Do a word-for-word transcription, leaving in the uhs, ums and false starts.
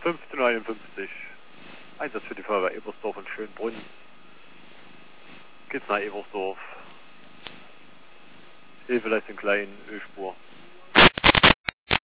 fünfzehn Uhr einundfünfzig. Einsatz für die Feuerwehr Ebersdorf und Schönbrunn. Geht's nach Ebersdorf. Hilfeleistung klein, Ölspur.